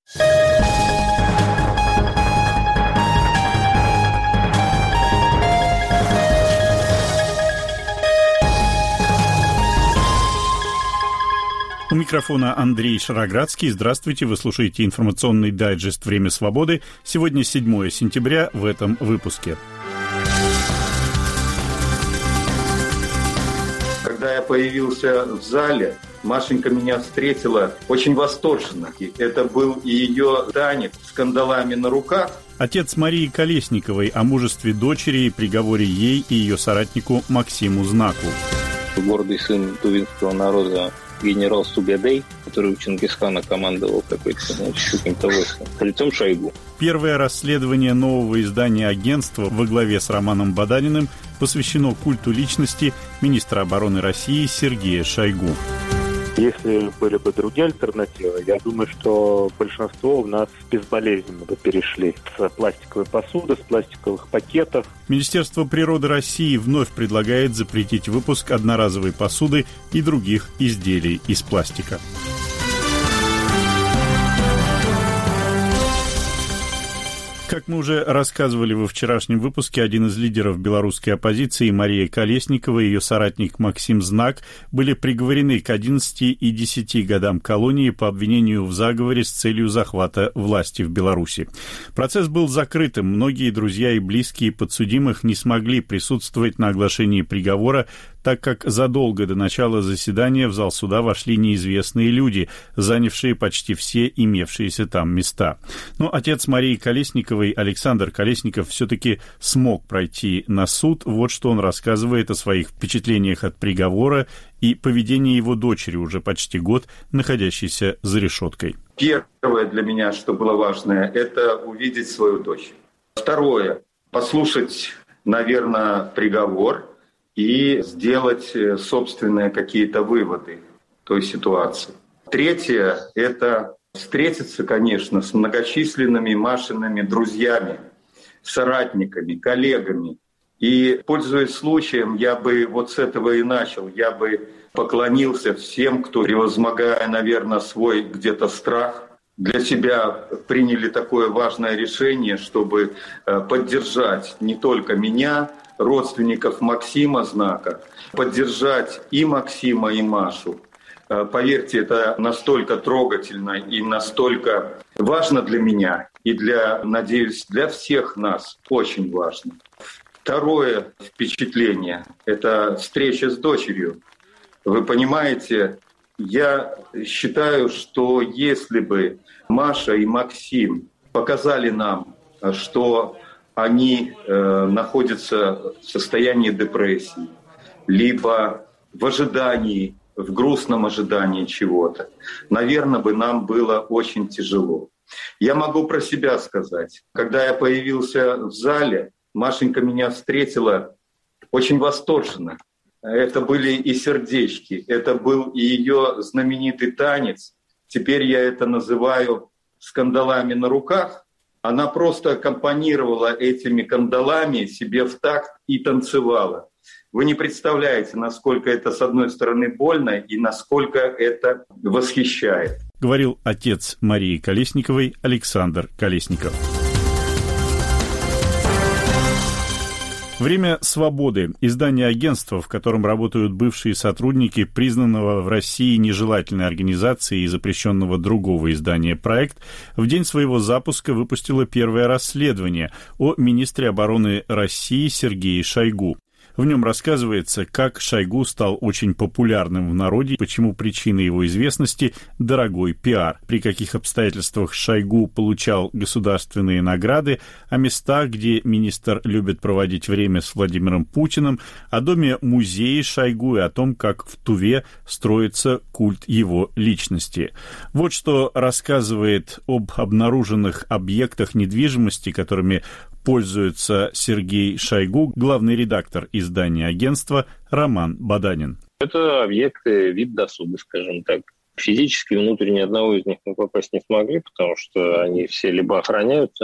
У микрофона Андрей Шароградский. Здравствуйте, вы слушаете информационный дайджест «Время свободы». Сегодня 7 сентября в этом выпуске. Когда я появился в зале, Машенька меня встретила очень восторженно. Это был и ее танец с кандалами на руках. Отец Марии Колесниковой о мужестве дочери и приговоре ей и ее соратнику Максиму Знаку. Гордый сын тувинского народа генерал Сугадей, который у Чингисхана командовал каким-то войском, лицом Шойгу. Первое расследование нового издания агентства во главе с Романом Баданиным посвящено культу личности министра обороны России Сергея Шойгу. Если были бы другие альтернативы, я думаю, что большинство у нас безболезненно бы перешли с пластиковой посуды, с пластиковых пакетов. Министерство природы России вновь предлагает запретить выпуск одноразовой посуды и других изделий из пластика. Как мы уже рассказывали во вчерашнем выпуске, один из лидеров белорусской оппозиции Мария Колесникова и ее соратник Максим Знак были приговорены к 11 и 10 годам колонии по обвинению в заговоре с целью захвата власти в Беларуси. Процесс был закрытым. Многие друзья и близкие подсудимых не смогли присутствовать на оглашении приговора, так как задолго до начала заседания в зал суда вошли неизвестные люди, занявшие почти все имевшиеся там места. Но отец Марии Колесниковой, Александр Колесников, все-таки смог пройти на суд. Вот что он рассказывает о своих впечатлениях от приговора и поведении его дочери, уже почти год находящейся за решеткой. Первое для меня, что было важное, это увидеть свою дочь. Второе, послушать, наверное, приговор и сделать собственные какие-то выводы той ситуации. Третье – это встретиться, конечно, с многочисленными Машиными друзьями, соратниками, коллегами. И, пользуясь случаем, я бы вот с этого и начал. Я бы поклонился всем, кто, превозмогая, наверное, свой где-то страх, для себя приняли такое важное решение, чтобы поддержать не только меня, родственников Максима Знака, поддержать и Максима, и Машу. Поверьте, это настолько трогательно и настолько важно для меня и надеюсь, для всех нас очень важно. Второе впечатление – это встреча с дочерью. Вы понимаете, я считаю, что если бы Маша и Максим показали нам, что они находятся в состоянии депрессии, либо в ожидании, в грустном ожидании чего-то, наверное, бы нам было очень тяжело. Я могу про себя сказать. Когда я появился в зале, Машенька меня встретила очень восторженно. Это были и сердечки, это был и ее знаменитый танец. Теперь я это называю с кандалами на руках. Она просто аккомпанировала этими кандалами себе в такт и танцевала. Вы не представляете, насколько это, с одной стороны, больно и насколько это восхищает. Говорил отец Марии Колесниковой Александр Колесников. «Время свободы» – издание агентства, в котором работают бывшие сотрудники признанного в России нежелательной организации и запрещенного другого издания «Проект», в день своего запуска выпустило первое расследование о министре обороны России Сергее Шойгу. В нем рассказывается, как Шойгу стал очень популярным в народе, почему причиной его известности – дорогой пиар, при каких обстоятельствах Шойгу получал государственные награды, о местах, где министр любит проводить время с Владимиром Путиным, о доме-музее Шойгу и о том, как в Туве строится культ его личности. Вот что рассказывает об обнаруженных объектах недвижимости, которыми пользуется Сергей Шойгу, главный редактор издания агентства Роман Баданин. Это объекты вип-досуга, скажем так. Физически внутрь ни одного из них мы попасть не смогли, потому что они все либо охраняются,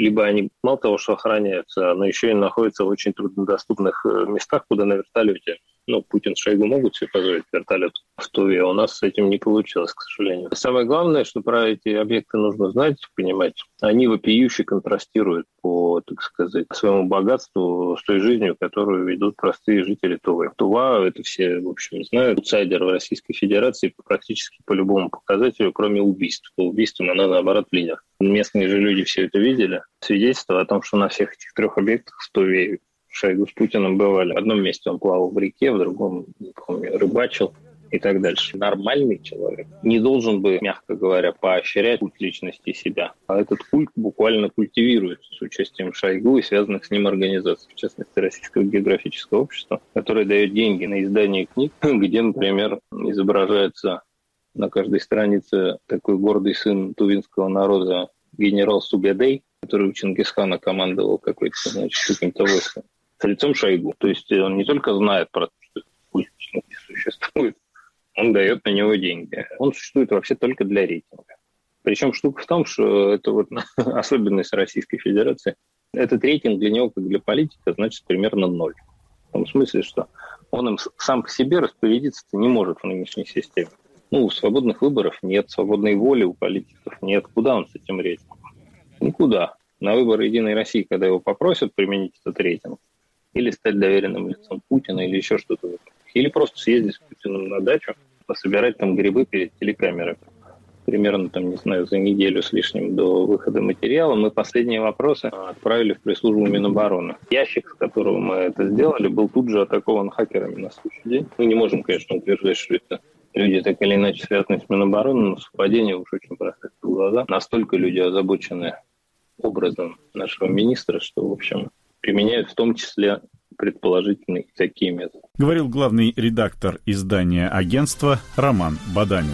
либо они мало того, что охраняются, но еще и находятся в очень труднодоступных местах, куда на вертолете. Путин с Шойгу могут себе позволить вертолет в Туве, а у нас с этим не получилось, к сожалению. Самое главное, что про эти объекты нужно знать, понимать, они вопиюще контрастируют по, так сказать, своему богатству с той жизнью, которую ведут простые жители Тувы. Тува, это все, в общем, знают, аутсайдер в Российской Федерации практически по любому показателю, кроме убийств. По убийствам она, наоборот, лидер. Местные же люди все это видели. Свидетельство о том, что на всех этих 3 объектах в Туве Шойгу с Путиным бывали. В одном месте он плавал в реке, в другом, не помню, рыбачил и так дальше. Нормальный человек не должен бы, мягко говоря, поощрять культ личности себя. А этот культ буквально культивируется с участием Шойгу и связанных с ним организаций, в частности, Российского географического общества, которое дает деньги на издание книг, где, например, изображается на каждой странице такой гордый сын тувинского народа генерал Субедей, который у Чингисхана командовал каким-то войском, с лицом Шойгу. То есть он не только знает про то, что культ личности существует, он дает на него деньги. Он существует вообще только для рейтинга. Причем штука в том, что это особенность Российской Федерации. Этот рейтинг для него, как для политика, значит примерно 0. В том смысле, что он им сам по себе распорядиться-то не может в нынешней системе. Свободных выборов нет, свободной воли у политиков нет. Куда он с этим рейтингом? Никуда. На выборы «Единой России», когда его попросят применить этот рейтинг, или стать доверенным лицом Путина, или еще что-то. Или просто съездить с Путиным на дачу, пособирать там грибы перед телекамерой. Примерно, за неделю с лишним до выхода материала мы последние вопросы отправили в пресс-службу Минобороны. Ящик, с которого мы это сделали, был тут же атакован хакерами на следующий день. Мы не можем, конечно, утверждать, что это люди так или иначе связаны с Минобороны, но совпадение уж очень бросается в глаза. Настолько люди озабочены образом нашего министра, что, в общем, применяют в том числе предположительно такие методы. Говорил главный редактор издания «Агентство» Роман Баданин.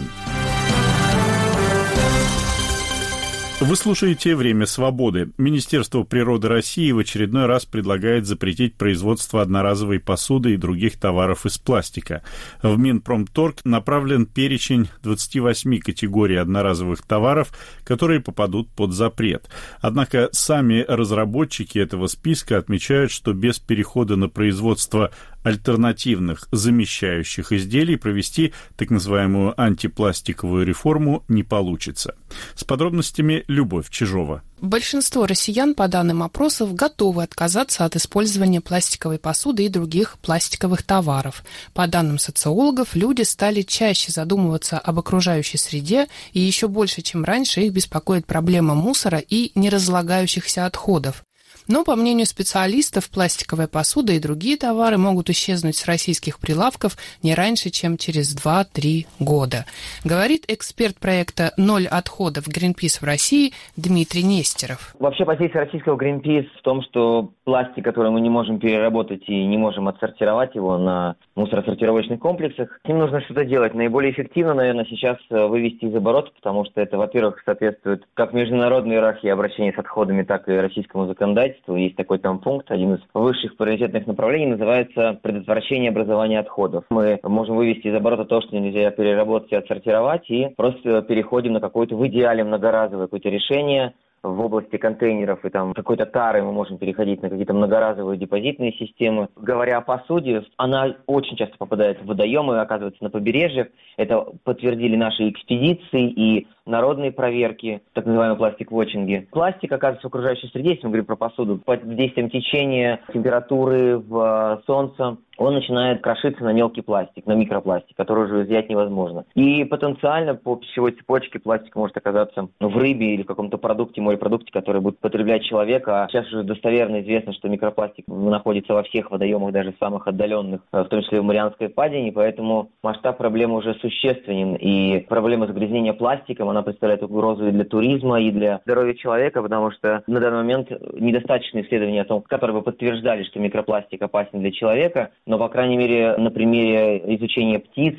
Вы слушаете «Время свободы». Министерство природы России в очередной раз предлагает запретить производство одноразовой посуды и других товаров из пластика. В Минпромторг направлен перечень 28 категорий одноразовых товаров, которые попадут под запрет. Однако сами разработчики этого списка отмечают, что без перехода на производство альтернативных замещающих изделий провести так называемую антипластиковую реформу не получится. С подробностями Любовь Чижова. Большинство россиян, по данным опросов, готовы отказаться от использования пластиковой посуды и других пластиковых товаров. По данным социологов, люди стали чаще задумываться об окружающей среде, и еще больше, чем раньше, их беспокоит проблема мусора и неразлагающихся отходов. Но, по мнению специалистов, пластиковая посуда и другие товары могут исчезнуть с российских прилавков не раньше, чем через 2-3 года. Говорит эксперт проекта «Ноль отходов Greenpeace в России» Дмитрий Нестеров. Вообще позиция российского Greenpeace в том, что пластик, который мы не можем переработать и не можем отсортировать его на мусоросортировочных комплексах, с ним нужно что-то делать. Наиболее эффективно, наверное, сейчас вывести из оборота, потому что это, во-первых, соответствует как международной иерархии обращения с отходами, так и российскому законодательству. Есть такой там пункт, один из высших приоритетных направлений, называется предотвращение образования отходов. Мы можем вывести из оборота то, что нельзя переработать и отсортировать, и просто переходим на какое-то в идеале многоразовое какое-то решение. В области контейнеров и там какой-то тары мы можем переходить на какие-то многоразовые депозитные системы. Говоря о посуде, она очень часто попадает в водоемы, оказывается на побережьях. Это подтвердили наши экспедиции и народные проверки, так называемые пластик-вотчинги. Пластик оказывается в окружающей среде, если мы говорим про посуду, под действием течения, температуры, солнца, он начинает крошиться на мелкий пластик, на микропластик, который уже изъять невозможно. И потенциально по пищевой цепочке пластик может оказаться в рыбе или в каком-то продукте, морепродукте, который будет потреблять человек. А сейчас уже достоверно известно, что микропластик находится во всех водоемах, даже самых отдаленных, в том числе в Марианской впадине, поэтому масштаб проблемы уже существенен. И проблема загрязнения пластиком, она представляет угрозу и для туризма, и для здоровья человека, потому что на данный момент недостаточно исследований о том, которые бы подтверждали, что микропластик опасен для человека, но, по крайней мере, на примере изучения птицы,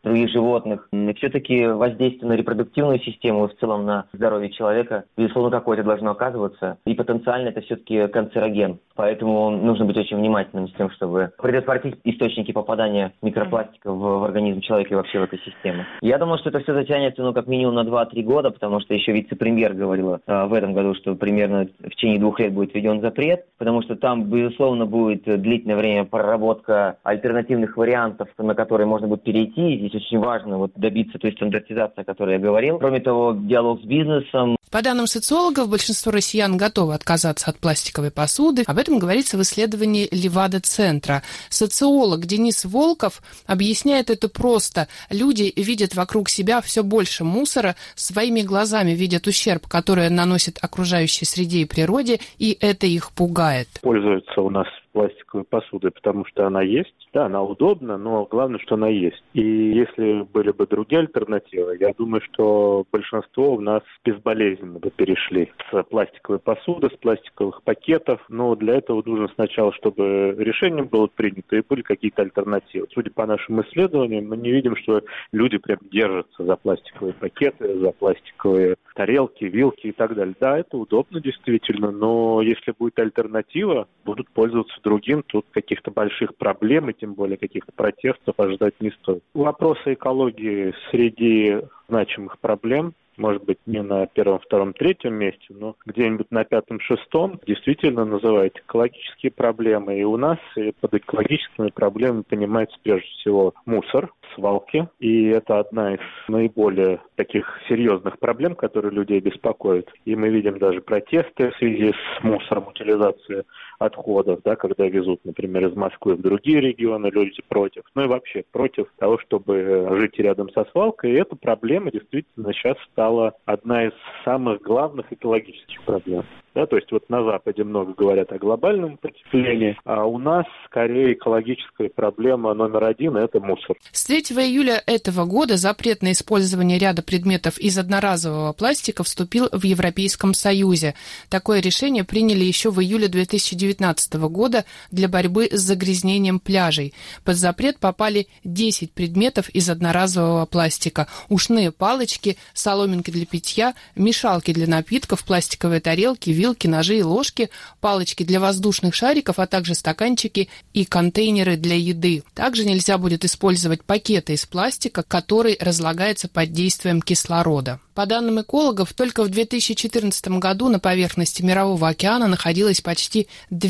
других животных. И все-таки воздействие на репродуктивную систему, в целом на здоровье человека, безусловно, какое-то должно оказываться. И потенциально это все-таки канцероген. Поэтому нужно быть очень внимательным с тем, чтобы предотвратить источники попадания микропластика в организм человека и вообще в экосистему. Я думаю, что это все затянется, как минимум на 2-3 года, потому что еще вице-премьер говорила в этом году, что примерно в течение 2 лет будет введен запрет, потому что там, безусловно, будет длительное время проработка альтернативных вариантов, на которые можно будет перейти. Здесь очень важно добиться той стандартизации, о которой я говорил. Кроме того, диалог с бизнесом. По данным социологов, большинство россиян готовы отказаться от пластиковой посуды. Об этом говорится в исследовании Левада-центра. Социолог Денис Волков объясняет это просто. Люди видят вокруг себя все больше мусора, своими глазами видят ущерб, который наносит окружающей среде и природе, и это их пугает. Пользуются у нас пластиковой посудой, потому что она есть. Да, она удобна, но главное, что она есть. И если были бы другие альтернативы, я думаю, что большинство у нас безболезненно бы перешли с пластиковой посуды, с пластиковых пакетов. Но для этого нужно сначала, чтобы решение было принято и были какие-то альтернативы. Судя по нашим исследованиям, мы не видим, что люди прям держатся за пластиковые пакеты, за пластиковые тарелки, вилки и так далее. Да, это удобно действительно, но если будет альтернатива, будут пользоваться другим, тут каких-то больших проблем и тем более каких-то протестов ожидать не стоит. Вопросы экологии среди значимых проблем, может быть, не на 1, 2, 3 месте, но где-нибудь на 5, 6 действительно называют экологические проблемы. И у нас под экологическими проблемами понимается прежде всего мусор, свалки. И это одна из наиболее таких серьезных проблем, которые людей беспокоят. И мы видим даже протесты в связи с мусором, утилизацией отходов, да, когда везут, например, из Москвы в другие регионы, люди против. Ну и вообще против того, чтобы жить рядом со свалкой. И эта проблема действительно сейчас стала одна из самых главных экологических проблем. Да, то есть на Западе много говорят о глобальном потеплении, а у нас скорее экологическая проблема номер 1 – это мусор. С 3 июля этого года запрет на использование ряда предметов из одноразового пластика вступил в Европейском Союзе. Такое решение приняли еще в июле 2019 года для борьбы с загрязнением пляжей. Под запрет попали 10 предметов из одноразового пластика: ушные палочки, соломинки для питья, мешалки для напитков, пластиковые тарелки, вилки, ножи и ложки, палочки для воздушных шариков, а также стаканчики и контейнеры для еды. Также нельзя будет использовать пакеты из пластика, который разлагается под действием кислорода. По данным экологов, только в 2014 году на поверхности Мирового океана находилось почти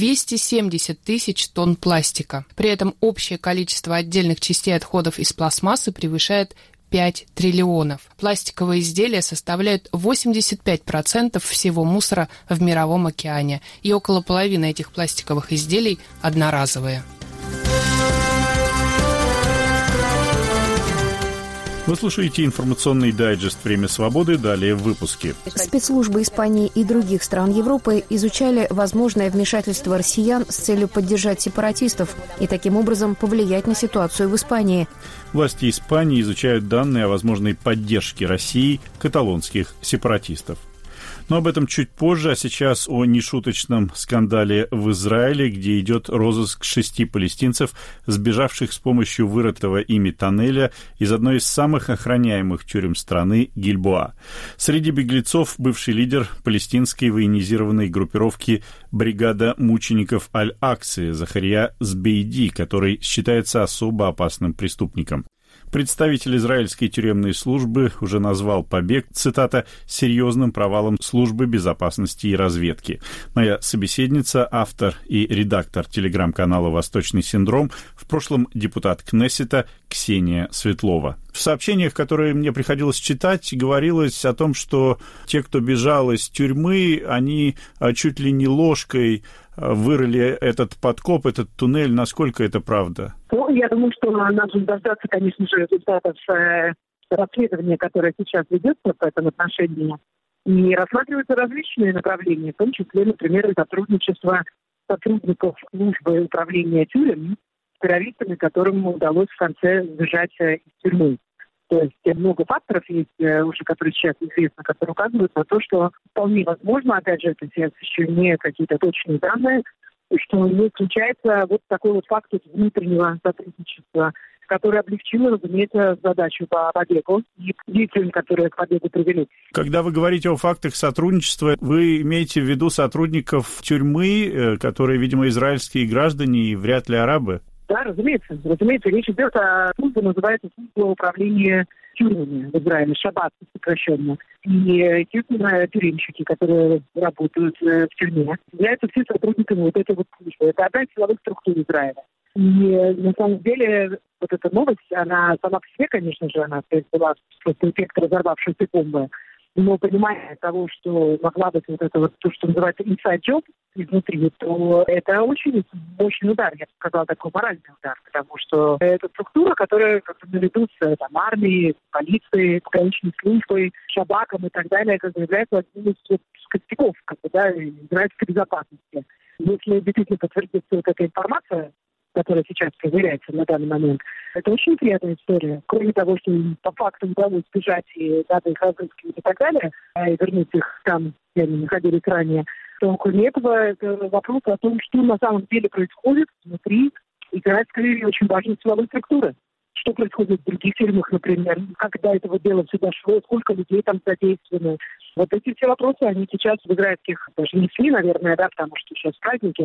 270 тысяч тонн пластика. При этом общее количество отдельных частей отходов из пластмассы превышает 5 триллионов. Пластиковые изделия составляют 85% всего мусора в Мировом океане, и около половины этих пластиковых изделий одноразовые. Вы слушаете информационный дайджест «Время свободы». Далее в выпуске. Спецслужбы Испании и других стран Европы изучали возможное вмешательство россиян с целью поддержать сепаратистов и таким образом повлиять на ситуацию в Испании. Власти Испании изучают данные о возможной поддержке России каталонских сепаратистов. Но об этом чуть позже, а сейчас о нешуточном скандале в Израиле, где идет розыск 6 палестинцев, сбежавших с помощью вырытого ими тоннеля из одной из самых охраняемых тюрем страны Гильбоа. Среди беглецов бывший лидер палестинской военизированной группировки «Бригада мучеников Аль-Аксы» Захария Збейди, который считается особо опасным преступником. Представитель израильской тюремной службы уже назвал побег, цитата, «серьезным провалом службы безопасности и разведки». Моя собеседница, автор и редактор телеграм-канала «Восточный синдром», в прошлом депутат Кнессета Ксения Светлова. В сообщениях, которые мне приходилось читать, говорилось о том, что те, кто бежал из тюрьмы, они чуть ли не ложкой вырыли этот подкоп, этот туннель. Насколько это правда? Я думаю, что нужно дождаться, конечно же, результатов расследования, которое сейчас ведется в этом отношении. И рассматриваются различные направления, в том числе, например, сотрудничество сотрудников службы управления тюрем с террористами, которым удалось в конце сбежать из тюрьмы. То есть много факторов есть уже, которые сейчас известны, которые указывают на то, что вполне возможно, опять же, это сейчас еще не какие-то точные данные, что не исключается вот такой вот факт внутреннего сотрудничества которая облегчила, разумеется, задачу по побегу и действиям, которые к побегу привели. Когда вы говорите о фактах сотрудничества, вы имеете в виду сотрудников тюрьмы, которые, видимо, израильские граждане и вряд ли арабы? Да, разумеется. Разумеется, речь идет о службе, называется служба управления тюрьмами в Израиле, шаббат сокращенно. И, естественно, тюремщики, которые работают в тюрьме, являются все сотрудниками вот этой вот службы. Это одна из силовых структур Израиля. И на самом деле вот эта новость, она сама по себе, конечно же, она была просто эффект разорвавшейся бомбы. Но понимая того, что могла быть вот это вот то, что называется inside job изнутри, то это очень мощный удар, я бы сказала, такой моральный удар, потому что это структура, которая как-то наряду с армией, полицией, пограничной службой, шабаком и так далее, как бы является одним из костяков израильской безопасности. Если действительно подтвердится вот эта информация, которая сейчас проверяется на данный момент, это очень приятная история. Кроме того, что им по факту удалось сбежать и надо их разыскивать и так далее, и вернуть их там, где они находились ранее, то кроме этого это вопрос о том, что на самом деле происходит внутри израильской очень важной силовой структуры. Что происходит в других тюрьмах, например, как до этого дела все дошло, сколько людей там задействовано. Вот эти все вопросы, они сейчас в израильских, даже не СМИ, наверное, да, потому что сейчас праздники,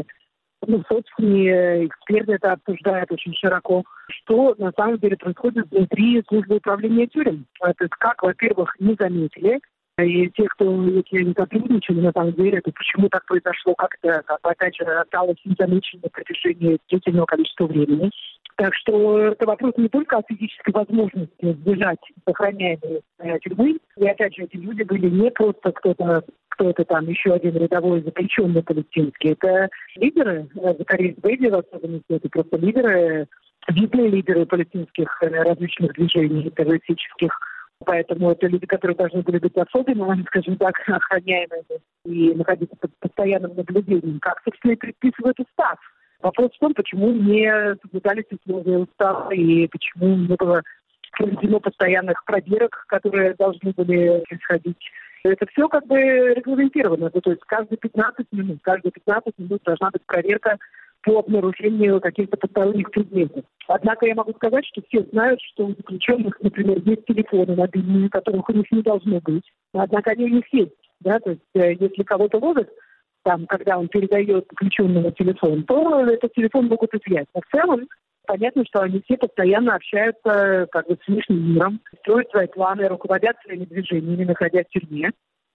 собственно, эксперты это обсуждают очень широко, что на самом деле происходит внутри службы управления тюрем. Это как, во-первых, не заметили, и те, кто, если они сотрудничали, на самом деле, то почему так произошло, как-то, опять же, осталось незамеченным на протяжении длительного количества времени. Так что это вопрос не только о физической возможности сбежать охраняемой тюрьмы. И опять же, эти люди были не просто кто-то там, еще один рядовой заключенный палестинский. Это лидеры, Закария Бейди в особенности, это просто лидеры, видные лидеры палестинских различных движений террористических. Поэтому это люди, которые должны были быть особенно, скажем так, охраняемыми и находиться под постоянным наблюдением, как, собственно, и предписывает устав. Вопрос в том, почему не соблюдались условия устава и почему не было проведено постоянных проверок, которые должны были происходить. Это все как бы регламентировано. То есть каждые 15 минут должна быть проверка по обнаружению каких-то посторонних предметов. Однако я могу сказать, что все знают, что у заключенных, например, есть телефоны мобильные, которых у них не должно быть. Однако они у них есть. Да? То есть если кого-то ловят, там, когда он передает заключенному телефон, то этот телефон могут изъять. Но в целом понятно, что они все постоянно общаются как бы с внешним миром, строят свои планы, руководят своими движениями, находясь в тюрьме.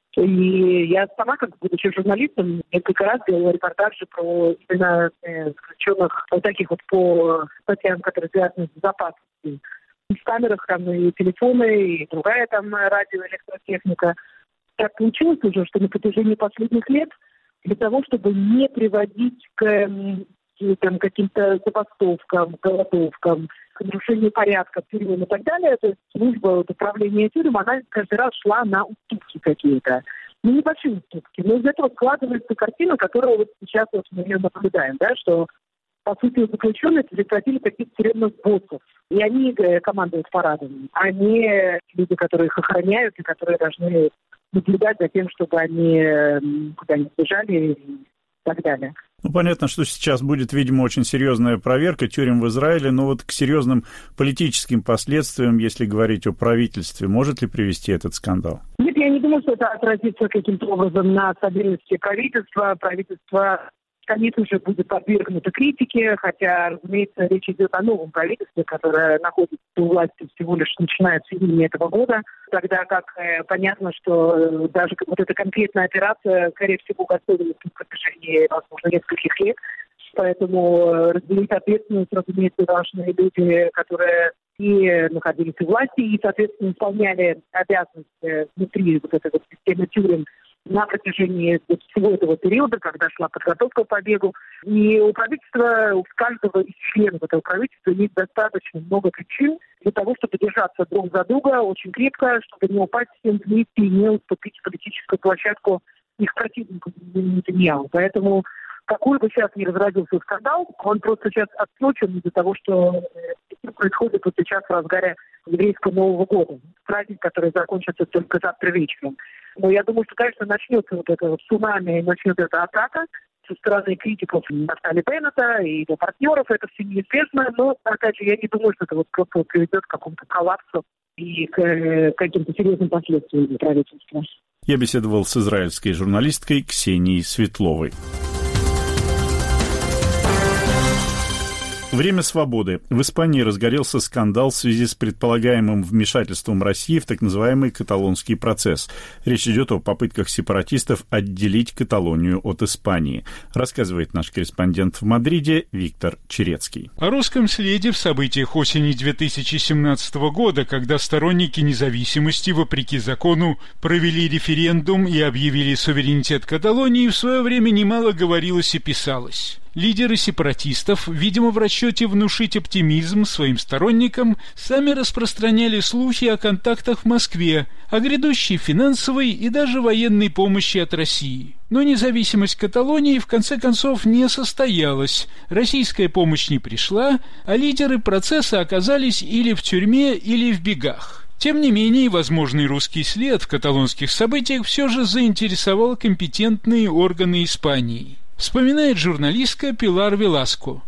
И я сама, как будучи журналистом, несколько раз делала репортажи про именно заключенных вот таких вот по статьям, которые связаны с безопасностью. И в камерах там и телефоны, и другая там радиоэлектротехника. Так получилось уже, что на протяжении последних лет для того, чтобы не приводить к каким-то забастовкам, голодовкам, к нарушению порядка в тюрьме и так далее, то есть служба управления тюрьмой, она каждый раз шла на уступки какие-то. Ну, небольшие уступки. Но из этого складывается картина, которую вот сейчас вот мы ее наблюдаем, да, что, по сути, заключенные прекратили каких-то тюремных боссов. И они командуют парадами, а не люди, которые их охраняют и которые должны наблюдать за тем, чтобы они куда не сбежали и так далее. Ну, понятно, что сейчас будет, видимо, очень серьезная проверка тюрем в Израиле, но вот к серьезным политическим последствиям, если говорить о правительстве, может ли привести этот скандал? Нет, я не думаю, что это отразится каким-то образом на стабильности правительства. Правительство, конечно же, будет подвергнуто критике, хотя, разумеется, речь идет о новом правительстве, которое находится у власти всего лишь начиная с июня этого года, тогда как понятно, что даже вот эта конкретная операция, скорее всего, готовилась на протяжении, возможно, нескольких лет, поэтому разделить ответственность, разумеется, должны люди, которые и находились у власти, и, соответственно, исполняли обязанности внутри вот этой вот системы тюрем на протяжении всего этого периода, когда шла подготовка к побегу. И у правительства, у каждого из членов этого правительства есть достаточно много причин для того, чтобы держаться друг за друга очень крепко, чтобы не упасть всем вместе и не уступить политическую площадку их противнику Нетаньяху. Поэтому какой бы сейчас ни разразился скандал, он просто сейчас отсрочен из-за того, что происходит вот сейчас в разгаре еврейского Нового года. Праздник, который закончится только завтра вечером. Но я думаю, что, конечно, начнется вот это вот цунами, начнется эта атака. со стороны критиков Нафтали Беннета и его партнеров, это все неизвестно, но, опять же, я не думаю, что это вот просто приведет к какому-то коллапсу и к каким-то серьезным последствиям для правительства. Я беседовал с израильской журналисткой Ксенией Светловой. Время свободы. В Испании разгорелся скандал в связи с предполагаемым вмешательством России в так называемый каталонский процесс. Речь идет о попытках сепаратистов отделить Каталонию от Испании, рассказывает наш корреспондент в Мадриде Виктор Черецкий. О русском следе в событиях осени 2017 года, когда сторонники независимости, вопреки закону, провели референдум и объявили суверенитет Каталонии, в свое время немало говорилось и писалось. Лидеры сепаратистов, видимо, в расчете внушить оптимизм своим сторонникам, сами распространяли слухи о контактах в Москве, о грядущей финансовой и даже военной помощи от России. Но независимость Каталонии в конце концов не состоялась, российская помощь не пришла, а лидеры процесса оказались или в тюрьме, или в бегах. Тем не менее, возможный русский след в каталонских событиях все же заинтересовал компетентные органы Испании. Вспоминает журналистка Пилар Веласко.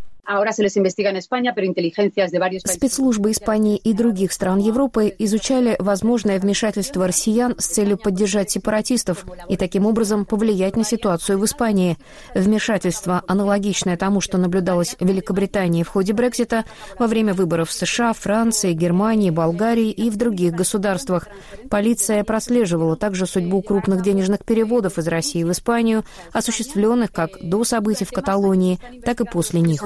Спецслужбы Испании и других стран Европы изучали возможное вмешательство россиян с целью поддержать сепаратистов и таким образом повлиять на ситуацию в Испании. Вмешательство, аналогичное тому, что наблюдалось в Великобритании в ходе Брексита, во время выборов в США, Франции, Германии, Болгарии и в других государствах. Полиция прослеживала также судьбу крупных денежных переводов из России в Испанию, осуществленных как до событий в Каталонии, так и после них.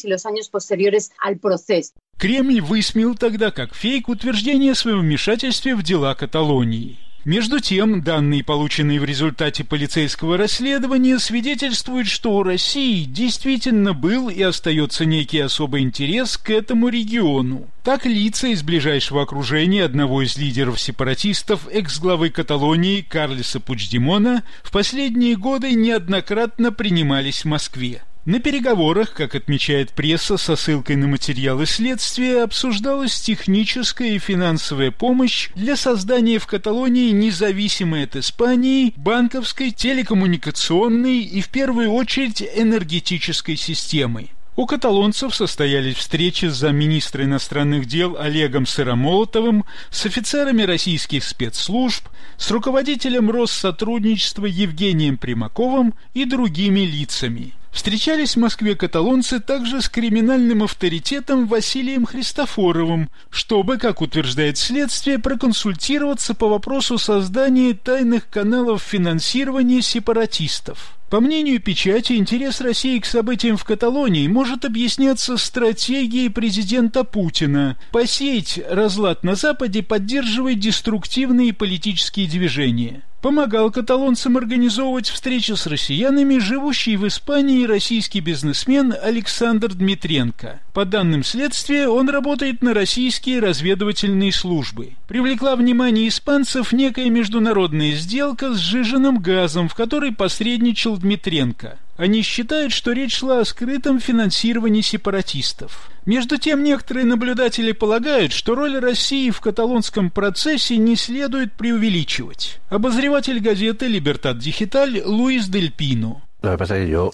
Кремль высмеял тогда как фейк утверждение о своем вмешательстве в дела Каталонии. Между тем, данные, полученные в результате полицейского расследования, свидетельствуют, что у России действительно был и остается некий особый интерес к этому региону. Так, лица из ближайшего окружения одного из лидеров сепаратистов, экс-главы Каталонии Карлеса Пучдемона, в последние годы неоднократно принимались в Москве. На переговорах, как отмечает пресса со ссылкой на материалы следствия, обсуждалась техническая и финансовая помощь для создания в Каталонии независимой от Испании банковской, телекоммуникационной и, в первую очередь, энергетической системы. У каталонцев состоялись встречи с замминистра иностранных дел Олегом Сыромолотовым, с офицерами российских спецслужб, с руководителем Россотрудничества Евгением Примаковым и другими лицами. Встречались в Москве каталонцы также с криминальным авторитетом Василием Христофоровым, чтобы, как утверждает следствие, проконсультироваться по вопросу создания тайных каналов финансирования сепаратистов. По мнению печати, интерес России к событиям в Каталонии может объясняться стратегией президента Путина – посеять разлад на Западе, поддерживая деструктивные политические движения. Помогал каталонцам организовывать встречи с россиянами живущий в Испании российский бизнесмен Александр Дмитренко. По данным следствия, он работает на российские разведывательные службы. Привлекла внимание испанцев некая международная сделка с сжиженным газом, в которой посредничал Дмитренко. Они считают, что речь шла о скрытом финансировании сепаратистов. Между тем, некоторые наблюдатели полагают, что роль России в каталонском процессе не следует преувеличивать. Обозреватель газеты «Либертад Дигиталь» Луис Дель Пино. Я бы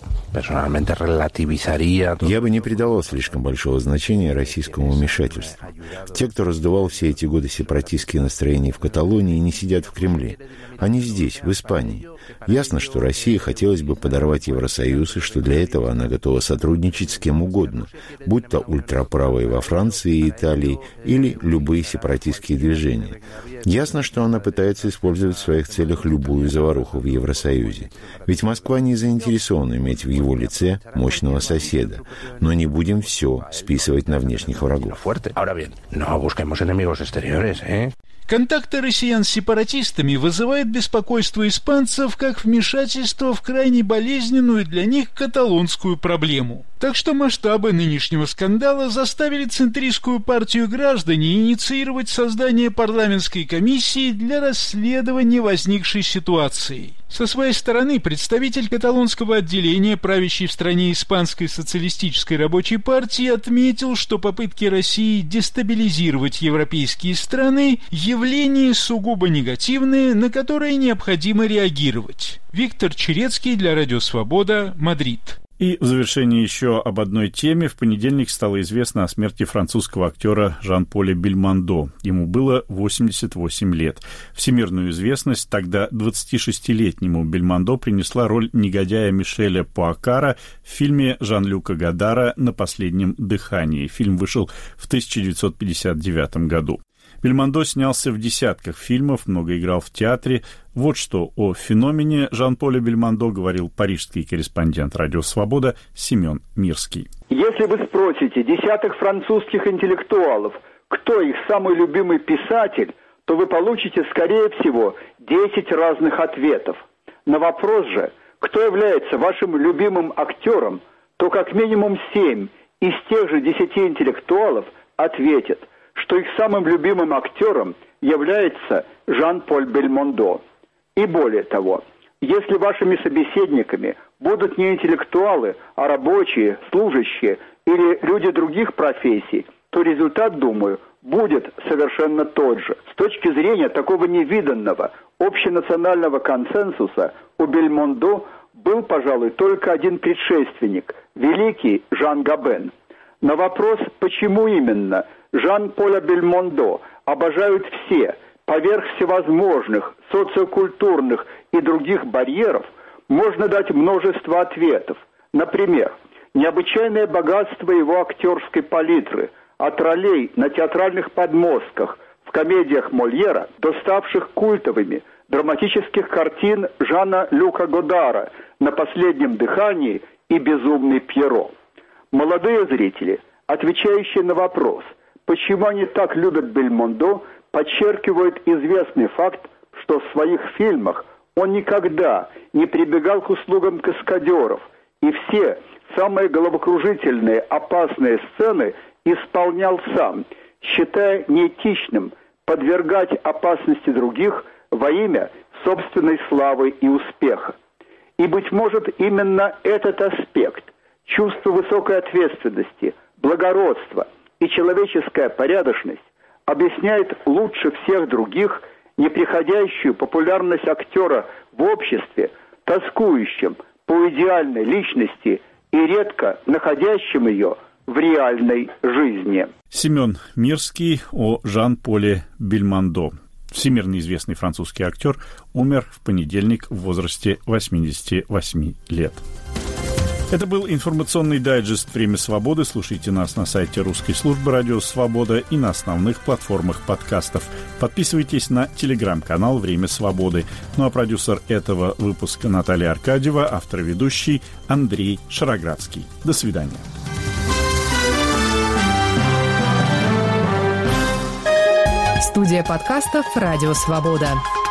не придавал слишком большого значения российскому вмешательству. Те, кто раздувал все эти годы сепаратистские настроения в Каталонии, не сидят в Кремле. Они здесь, в Испании. Ясно, что России хотелось бы подорвать Евросоюз, и что для этого она готова сотрудничать с кем угодно, будь то ультраправые во Франции и Италии или любые сепаратистские движения. Ясно, что она пытается использовать в своих целях любую заваруху в Евросоюзе. Ведь Москва не заинтересована иметь в его лице мощного соседа. Но не будем все списывать на внешних врагов. Контакты россиян с сепаратистами вызывают беспокойство испанцев как вмешательство в крайне болезненную для них каталонскую проблему. Так что масштабы нынешнего скандала заставили центристскую партию «Граждане» инициировать создание парламентской комиссии для расследования возникшей ситуации. Со своей стороны, представитель каталонского отделения правящей в стране Испанской социалистической рабочей партии отметил, что попытки России дестабилизировать европейские страны – явление сугубо негативное, на которое необходимо реагировать. Виктор Черецкий для Радио Свобода, Мадрид. И в завершение еще об одной теме. В понедельник стало известно о смерти французского актера Жан-Поля Бельмондо. Ему было 88 лет. Всемирную известность тогда 26-летнему Бельмондо принесла роль негодяя Мишеля Пуакара в фильме Жан-Люка Годара «На последнем дыхании». Фильм вышел в 1959 году. Бельмондо снялся в десятках фильмов, много играл в театре. Вот что о феномене Жан-Поля Бельмондо говорил парижский корреспондент «Радио Свобода» Семен Мирский. Если вы спросите десяток французских интеллектуалов, кто их самый любимый писатель, то вы получите, скорее всего, 10 разных ответов. На вопрос же, кто является вашим любимым актером, то как минимум 7 из тех же 10 интеллектуалов ответят, что их самым любимым актером является Жан-Поль Бельмондо. И более того, если вашими собеседниками будут не интеллектуалы, а рабочие, служащие или люди других профессий, то результат, думаю, будет совершенно тот же. С точки зрения такого невиданного общенационального консенсуса у Бельмондо был, пожалуй, только один предшественник – великий Жан Габен. На вопрос, почему именно Жан-Поля Бельмондо обожают все, поверх всевозможных социокультурных и других барьеров, можно дать множество ответов. Например, необычайное богатство его актерской палитры, от ролей на театральных подмостках в комедиях Мольера до ставших культовыми драматических картин Жана-Люка Годара «На последнем дыхании» и «Безумный Пьеро». Молодые зрители, отвечающие на вопрос, почему они так любят Бельмондо, подчеркивают известный факт, что в своих фильмах он никогда не прибегал к услугам каскадеров, и все самые головокружительные, опасные сцены исполнял сам, считая неэтичным подвергать опасности других во имя собственной славы и успеха. И, быть может, именно этот аспект, чувство высокой ответственности, благородства и человеческая порядочность объясняет лучше всех других неприходящую популярность актера в обществе, тоскующем по идеальной личности и редко находящим ее в реальной жизни. Семен Мирский о Жан-Поле Бельмондо. Всемирно известный французский актер умер в понедельник в возрасте 88 лет. Это был информационный дайджест «Время свободы». Слушайте нас на сайте русской службы «Радио Свобода» и на основных платформах подкастов. Подписывайтесь на телеграм-канал «Время свободы». Ну а продюсер этого выпуска Наталья Аркадьева, автор и ведущий Андрей Шароградский. До свидания. Студия подкастов «Радио Свобода».